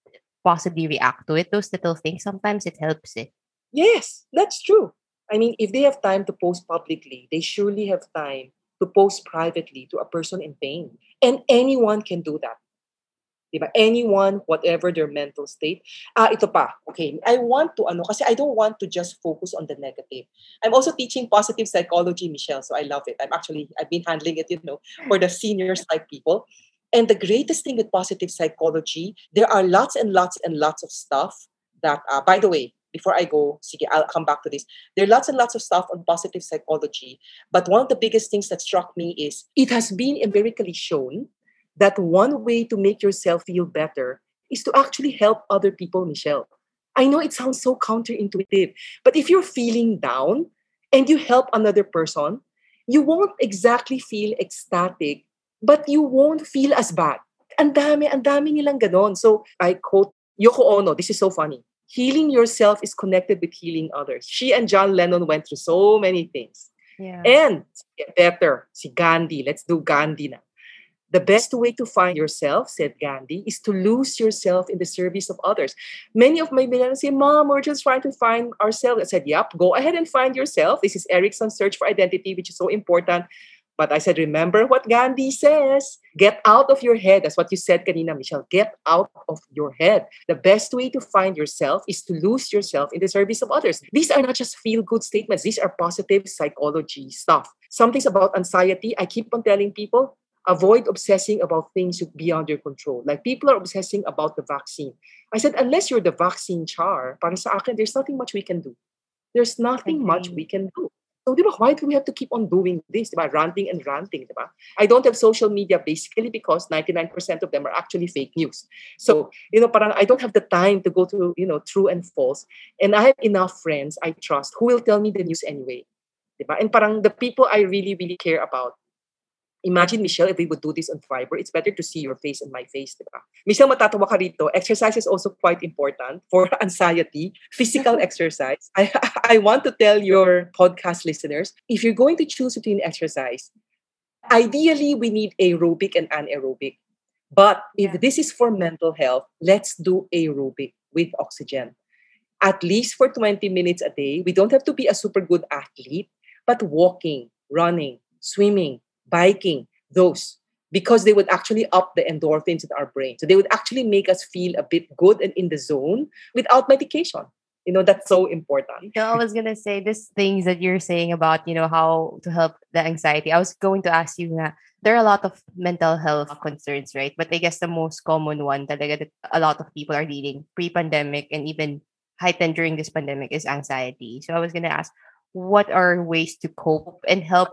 possibly react to it, those little things, sometimes it helps it. Yes, that's true. I mean, if they have time to post publicly, they surely have time to post privately to a person in pain. And anyone can do that. Diba? Anyone, whatever their mental state. Ah, ito pa. Okay, I want to, ano, kasi I don't want to just focus on the negative. I'm also teaching positive psychology, Michelle, so I love it. I'm actually, I've been handling it, you know, for the seniors type people. And the greatest thing with positive psychology, there are lots and lots and lots of stuff that, uh, by the way, before I go, sige, I'll come back to this. There are lots and lots of stuff on positive psychology. But one of the biggest things that struck me is it has been empirically shown that one way to make yourself feel better is to actually help other people, Michelle. I know it sounds so counterintuitive, but if you're feeling down and you help another person, you won't exactly feel ecstatic, but you won't feel as bad. Ang dami, ang dami nilang ganon. So I quote Yoko Ono, this is so funny. Healing yourself is connected with healing others. She and John Lennon went through so many things. Yeah. And get better, si Gandhi. Let's do Gandhi na. The best way to find yourself, said Gandhi, is to lose yourself in the service of others. Many of my millennials say, Mom, we're just trying to find ourselves. I said, yep, go ahead and find yourself. This is Erickson's search for identity, which is so important. But I said, remember what Gandhi says. Get out of your head. That's what you said, kanina, Michelle. Get out of your head. The best way to find yourself is to lose yourself in the service of others. These are not just feel-good statements. These are positive psychology stuff. Some things about anxiety, I keep on telling people, avoid obsessing about things beyond your control. Like people are obsessing about the vaccine. I said, unless you're the vaccine char, para sa akin, there's nothing much we can do. There's nothing Agree. much we can do. So, di ba, why do we have to keep on doing this? Di ba? Ranting and ranting. Di ba? I don't have social media basically because ninety-nine percent of them are actually fake news. So, you know, parang I don't have the time to go to, you know, true and false. And I have enough friends I trust who will tell me the news anyway. Di ba? And parang the people I really, really care about, imagine, Michelle, if we would do this on Fiverr, it's better to see your face and my face, diba? Michelle, matatawa ka rito. Exercise is also quite important for anxiety, physical exercise. I, I want to tell your podcast listeners, if you're going to choose between exercise, ideally, we need aerobic and anaerobic. But if Yeah. this is for mental health, let's do aerobic with oxygen. At least for twenty minutes a day. We don't have to be a super good athlete, but walking, running, swimming, biking, those, because they would actually up the endorphins in our brain. So they would actually make us feel a bit good and in the zone without medication. You know, that's so important. So I was gonna say these things that you're saying about, you know, how to help the anxiety. I was going to ask you that there are a lot of mental health concerns, right? But I guess the most common one talaga that a lot of people are dealing pre-pandemic and even heightened during this pandemic is anxiety. So I was gonna ask, what are ways to cope and help,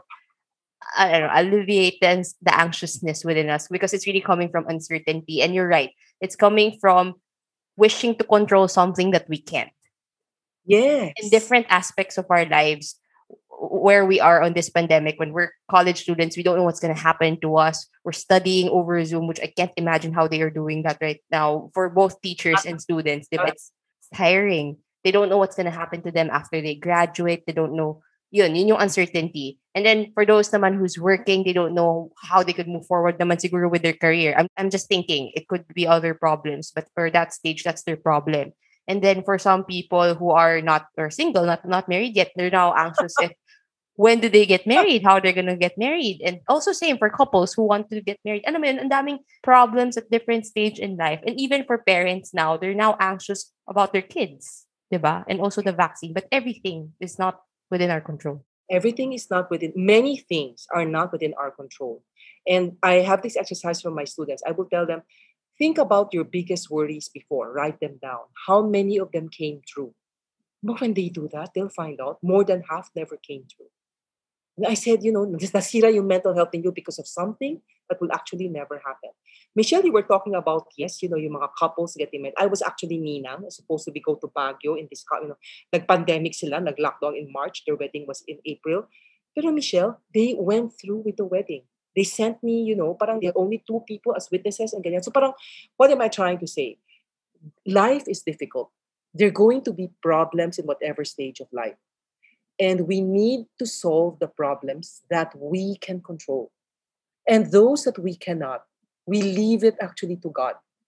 I don't know, alleviate the, ans- the anxiousness within us, because it's really coming from uncertainty. And you're right, it's coming from wishing to control something that we can't. Yes. In different aspects of our lives, w- where we are on this pandemic, when we're college students, we don't know what's going to happen to us. We're studying over Zoom, which I can't imagine how they are doing that right now for both teachers and students. Diba? It's tiring. They don't know what's going to happen to them after they graduate. They don't know, yun, yun yung uncertainty. And then for those naman who's working, they don't know how they could move forward naman siguro with their career. I'm, I'm just thinking it could be other problems, but for that stage, that's their problem. And then for some people who are not or single, not not married yet, they're now anxious if when do they get married, how they're gonna get married. And also same for couples who want to get married. Ano mo yun, ang daming problems at different stage in life. And even for parents now, they're now anxious about their kids, diba? And also the vaccine. But everything is not within our control. Everything is not within, many things are not within our control. And I have this exercise for my students. I will tell them, think about your biggest worries before, write them down. How many of them came true? But when they do that, they'll find out more than half never came true. And I said, you know, just nasira yung mental health in you because of something that will actually never happen. Michelle, you were talking about, yes, you know, yung mga couples getting married. I was actually Ninang, supposed to be go to Baguio in this, you know, nag-pandemic sila, nag-lockdown in March. Their wedding was in April. Pero Michelle, they went through with the wedding. They sent me, you know, parang there are only two people as witnesses and ganyan. So parang, what am I trying to say? Life is difficult. There are going to be problems in whatever stage of life. And we need to solve the problems that we can control. And those that we cannot, we leave it actually to God.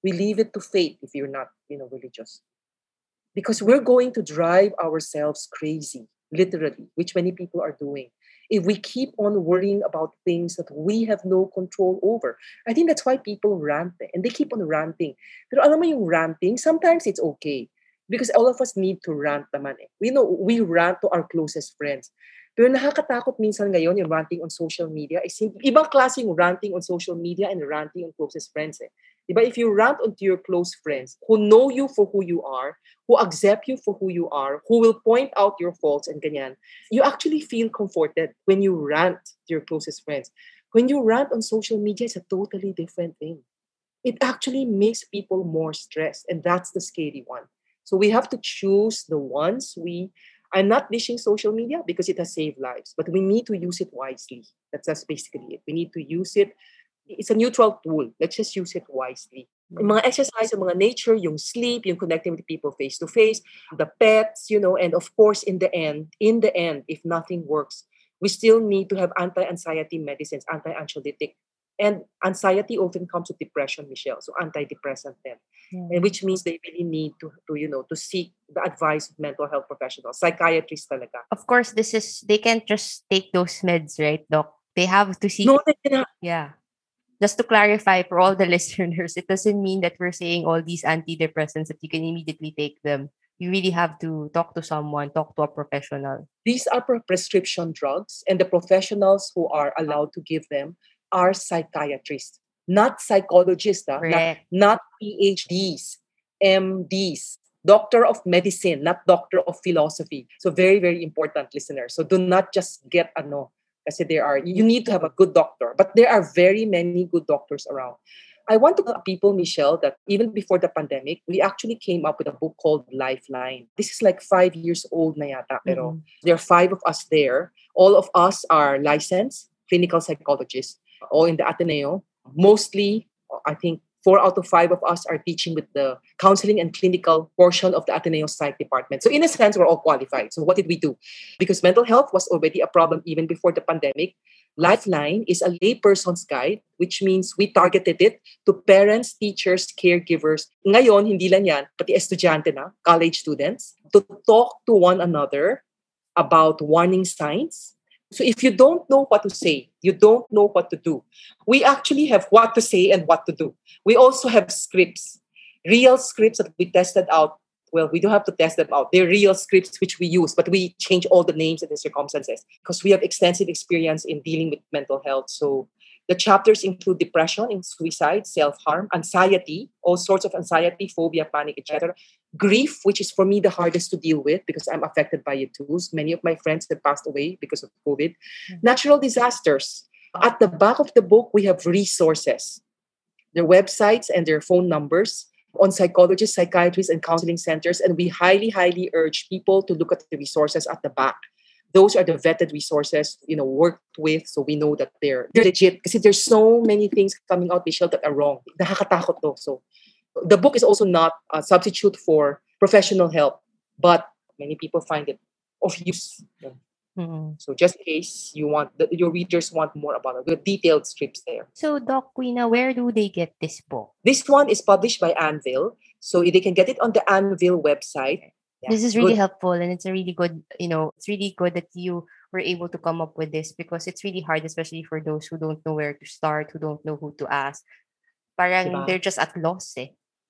We leave it to fate if you're not, you know, religious. Because we're going to drive ourselves crazy, literally, which many people are doing. If we keep on worrying about things that we have no control over. I think that's why people rant eh, and they keep on ranting. Pero alam mo yung ranting, sometimes it's okay. Because all of us need to rant naman eh. We know, we rant to our closest friends. Pero nakakatakot minsan ngayon yung ranting on social media. Is ibang klase yung ranting on social media and ranting on closest friends eh. Diba? If you rant onto your close friends who know you for who you are, who accept you for who you are, who will point out your faults and ganyan, you actually feel comforted when you rant to your closest friends. When you rant on social media, it's a totally different thing. It actually makes people more stressed, and that's the scary one. So we have to choose the ones we... I'm not dishing social media because it has saved lives, but we need to use it wisely. That's, that's basically it. We need to use it. It's a neutral tool. Let's just use it wisely. Yung mga exercise, yung mga nature, yung sleep, yung connecting with people face to face, the pets, you know, and of course, in the end, in the end, if nothing works, we still need to have anti-anxiety medicines, anti-anxiolytic. And anxiety often comes with depression, Michelle. So antidepressant then. Yeah. And which means they really need to, to, you know, to seek the advice of mental health professionals, psychiatrists talaga. Of course, this is, they can't just take those meds, right, Doc? They have to seek. No, they cannot. Yeah. Just to clarify for all the listeners, it doesn't mean that we're saying all these antidepressants that you can immediately take them. You really have to talk to someone, talk to a professional. These are pre- prescription drugs, and the professionals who are allowed to give them are psychiatrists, not psychologists, ah, not, Correct. not PhDs, M Ds, doctor of medicine, not doctor of philosophy. So very, very important, listeners. So do not just get ano, kasi there are, you need to have a good doctor, but there are very many good doctors around. I want to tell people, Michelle, that even before the pandemic, we actually came up with a book called Lifeline. This is like five years old na yata, pero Mhm. there are five of us there. All of us are licensed clinical psychologists, all in the Ateneo. Mostly, I think four out of five of us are teaching with the counseling and clinical portion of the Ateneo Psych department. So in a sense, we're all qualified. So what did we do? Because mental health was already a problem even before the pandemic. Lifeline is a layperson's guide, which means we targeted it to parents, teachers, caregivers. Ngayon, hindi lang yan, pati estudyante na, college students, to talk to one another about warning signs. So if you don't know what to say, you don't know what to do. We actually have what to say and what to do. We also have scripts, real scripts that we tested out. Well, we don't have to test them out. They're real scripts which we use, but we change all the names and the circumstances because we have extensive experience in dealing with mental health. So the chapters include depression and suicide, self-harm, anxiety, all sorts of anxiety, phobia, panic, et cetera. Grief, which is for me the hardest to deal with because I'm affected by it too. Many of my friends have passed away because of COVID. Mm-hmm. Natural disasters. At the back of the book, we have resources, their websites and their phone numbers on psychologists, psychiatrists, and counseling centers. And we highly, highly urge people to look at the resources at the back. Those are the vetted resources, you know, worked with, so we know that they're, they're legit. Because there's so many things coming out, Michelle, that are wrong. Nakakatakot to. So the book is also not a substitute for professional help, but many people find it of use. Mm-hmm. So just in case you want, the, your readers want more about it, the detailed scripts there. So Doc Queena, where do they get this book? This one is published by Anvil, so they can get it on the Anvil website. Yeah, this is really good. Helpful, and it's a really good, you know, it's really good that you were able to come up with this because it's really hard, especially for those who don't know where to start, who don't know who to ask. Parang diba? They're just at loss eh.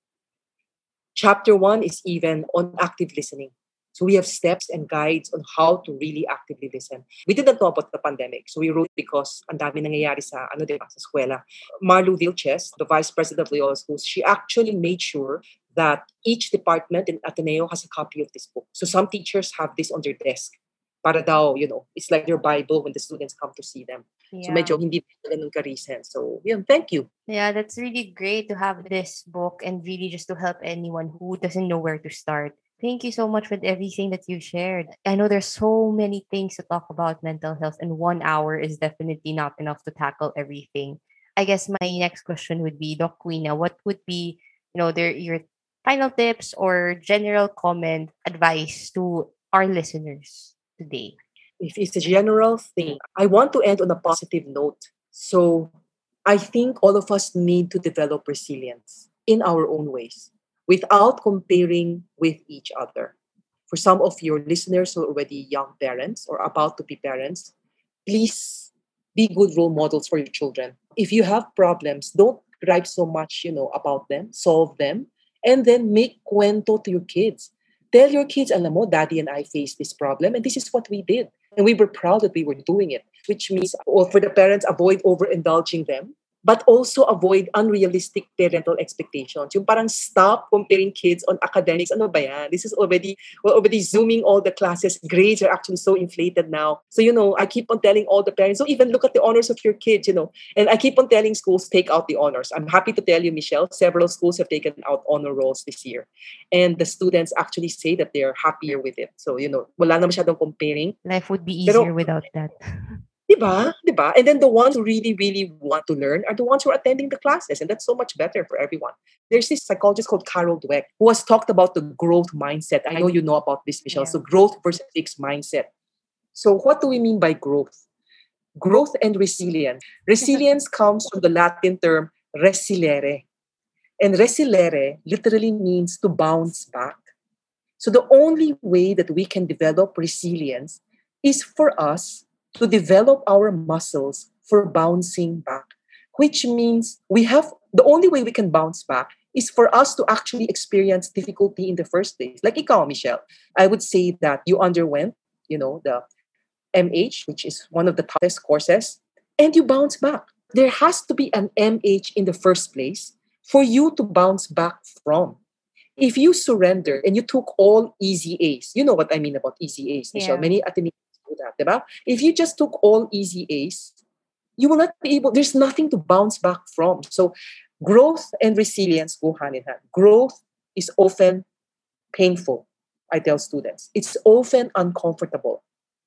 Chapter one is even on active listening. So we have steps and guides on how to really actively listen. We didn't know about the pandemic, so we wrote because ang dami nangyayari sa ano diba, sa eskwela. Marlu Vilches, the vice president of Loyola Schools, she actually made sure that each department in Ateneo has a copy of this book. So some teachers have this on their desk. Para daw, you know, it's like their Bible when the students come to see them. Yeah. So medyo hindi ganun ka-recent. So, yeah, thank you. Yeah, that's really great to have this book and really just to help anyone who doesn't know where to start. Thank you so much for everything that you shared. I know there's so many things to talk about mental health, and one hour is definitely not enough to tackle everything. I guess my next question would be, Doc Queena, what would be, you know, their your final tips or general comment, advice to our listeners today? If it's a general thing, I want to end on a positive note. So I think all of us need to develop resilience. in our own ways without comparing with each other. For some of your listeners who are already young parents or about to be parents, please be good role models for your children. If you have problems, don't gripe so much, you know, about them, solve them, and then make cuento to your kids. Tell your kids, alam mo, daddy and I faced this problem, and this is what we did. And we were proud that we were doing it, which means, or for the parents, avoid overindulging them, but also avoid unrealistic parental expectations. Yung parang stop comparing kids on academics. Ano ba yan? This is already, we're already zooming all the classes. Grades are actually so inflated now. So, you know, I keep on telling all the parents, so even look at the honors of your kids, you know. And I keep on telling schools, take out the honors. I'm happy to tell you, Michelle, several schools have taken out honor rolls this year. And the students actually say that they're happier with it. So, you know, wala na masyadong comparing. Life would be easier Pero, without that. Diba? Diba? And then the ones who really, really want to learn are the ones who are attending the classes. And that's so much better for everyone. There's this psychologist called Carol Dweck who has talked about the growth mindset. I know you know about this, Michelle. Yeah. So growth versus fixed mindset. So what do we mean by growth? Growth and resilience. Resilience comes from the Latin term resilere. And resilere literally means to bounce back. So the only way that we can develop resilience is for us to develop our muscles for bouncing back, which means we have the only way we can bounce back is for us to actually experience difficulty in the first place. Like ikaw, Michelle, I would say that you underwent, you know, the M H, which is one of the toughest courses, and you bounce back. There has to be an M H in the first place for you to bounce back from. If you surrender and you took all easy A's, you know what I mean about easy A's, Michelle. Yeah. Many Ateneans do that, diba? If you just took all easy A's, you will not be able, there's nothing to bounce back from. So growth and resilience go hand in hand. Growth is often painful, I tell students. It's often uncomfortable.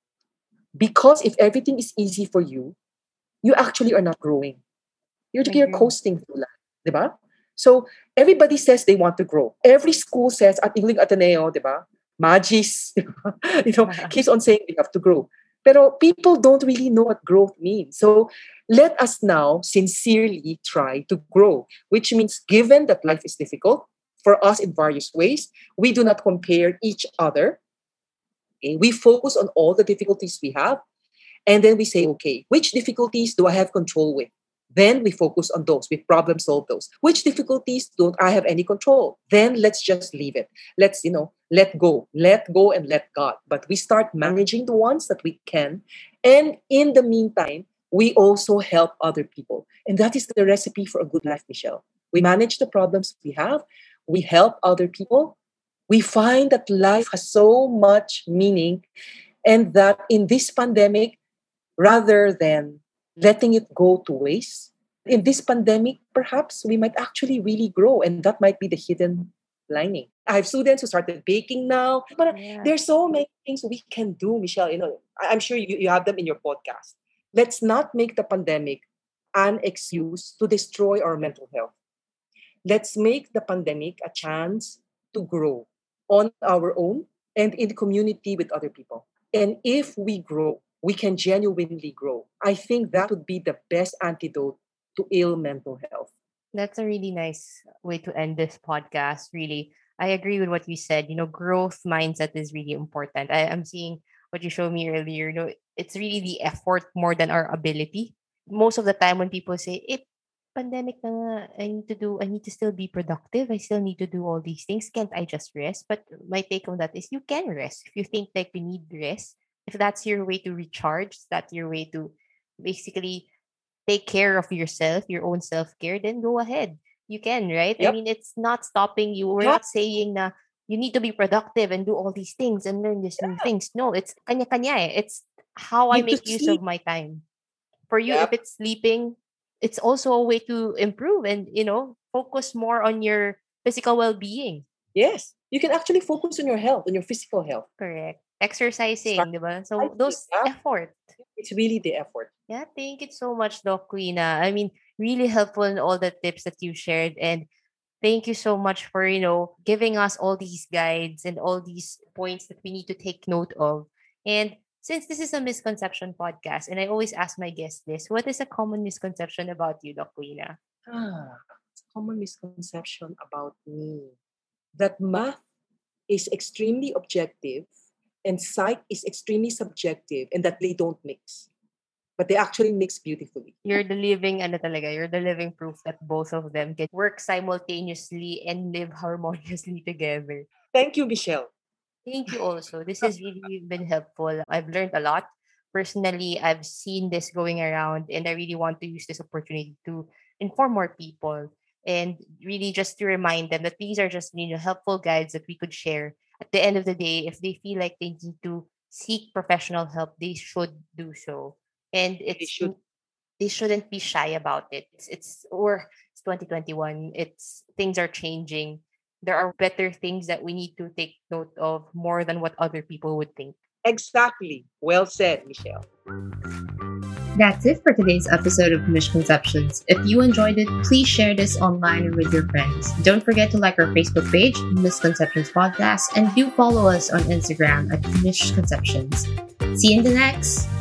Because if everything is easy for you, you actually are not growing. You're, you're Agree. coasting through life, diba? So everybody says they want to grow. Every school says at Ingling Ateneo, diba? Magis, diba? You know, keeps on saying we have to grow. But people don't really know what growth means. So let us now sincerely try to grow, which means given that life is difficult for us in various ways, we do not compare each other. Okay? We focus on all the difficulties we have. And then we say, okay, which difficulties do I have control with? Then we focus on those. We problem solve those. Which difficulties don't I have any control? Then let's just leave it. Let's, you know, let go. Let go and let God. But we start managing the ones that we can. And in the meantime, we also help other people. And that is the recipe for a good life, Michelle. We manage the problems we have. We help other people. We find that life has so much meaning and that in this pandemic, rather than letting it go to waste, in this pandemic, perhaps we might actually really grow, and that might be the hidden lining. I have students who started baking now, but Yeah. there's so many things we can do, Michelle. You know, I- I'm sure you, you have them in your podcast. Let's not make the pandemic an excuse to destroy our mental health. Let's make the pandemic a chance to grow on our own and in community with other people. And if we grow, we can genuinely grow. I think that would be the best antidote to ill mental health. That's a really nice way to end this podcast. Really, I agree with what you said. You know, growth mindset is really important. I am seeing what you showed me earlier. You know, it's really the effort more than our ability. Most of the time, when people say, "It pandemic na nga, I need to do, I need to still be productive. I still need to do all these things. Can't I just rest?" But my take on that is, you can rest if you think like you need rest. If that's your way to recharge, that's your way to basically take care of yourself, your own self care, then go ahead. You can, right? I Yep. mean, it's not stopping you. We're Yeah. not saying na you need to be productive and do all these things and learn these new things. No, it's kanya-kanya eh. It's how I Need to make use sleep. of my time. For you, if Yep. it's sleeping, it's also a way to improve and, you know, focus more on your physical well-being. Yes. You can actually focus on your health, on your physical health. Correct. Start Exercising, diba? So exercising. those Yeah. effort. It's really the effort. Yeah, thank you so much, Doc Queena. I mean, really helpful in all the tips that you shared. And thank you so much for, you know, giving us all these guides and all these points that we need to take note of. And since this is a misconception podcast, and I always ask my guests this, what is a common misconception about you, Doc Queena? Ah, common misconception about me, that math is extremely objective and psych is extremely subjective, and that they don't mix. But they actually mix beautifully. You're the living, ano talaga, you're the living proof that both of them can work simultaneously and live harmoniously together. Thank you, Michelle. Thank you also. This has really been helpful. I've learned a lot. Personally, I've seen this going around, and I really want to use this opportunity to inform more people and really just to remind them that these are just, you know, helpful guides that we could share. At the end of the day, if they feel like they need to seek professional help, they should do so. And They it's should. they shouldn't be shy about it. It's, it's or it's twenty twenty-one. It's things are changing. There are better things that we need to take note of more than what other people would think. Exactly. Well said, Michelle. That's it for today's episode of Misconceptions. If you enjoyed it, please share this online and with your friends. Don't forget to like our Facebook page, Misconceptions Podcast, and do follow us on Instagram at Misconceptions. See you in the next